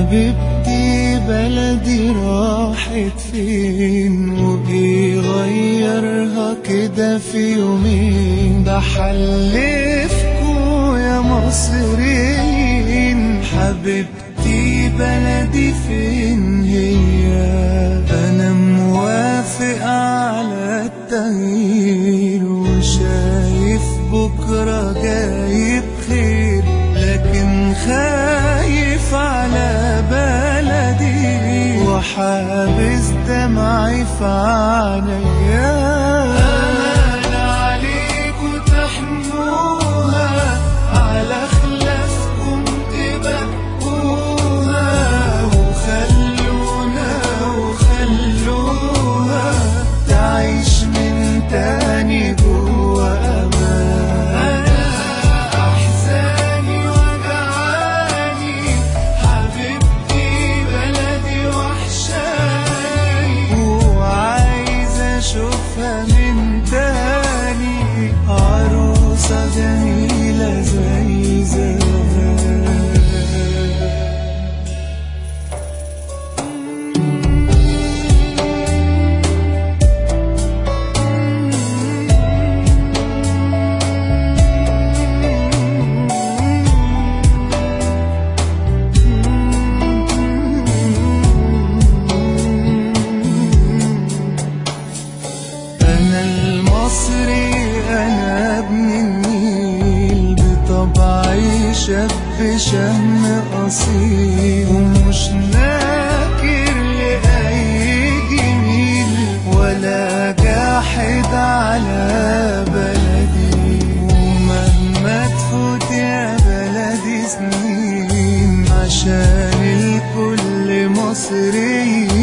حبيبتي بلدي راحت فين وإيه غيرها كده في يومين؟ بحلفكوا يا مصريين حبيبتي بلدي فين هي؟ أنا موافق على التغيير وشايف بكرة جاي بخير، لكن خايف على بلدي وحابس دمعي في عينيا. أمان عليكوا تحموها، على خلافكم تبقوها، وخلوها تعيش من تاني جوا أمان. أحزاني وجعاني حبيبتي بلدي وحشاني، وعايز أشوفها من تاني عروسة جميلة زي زمان. أنا المصري أنا ابن النيل، بطبعي شاب شهم أصيل، ومش ناكر لأي جميل ولا جاحد على بلدي. ومهما تفوت يا بلدي سنين عشان الكل مصري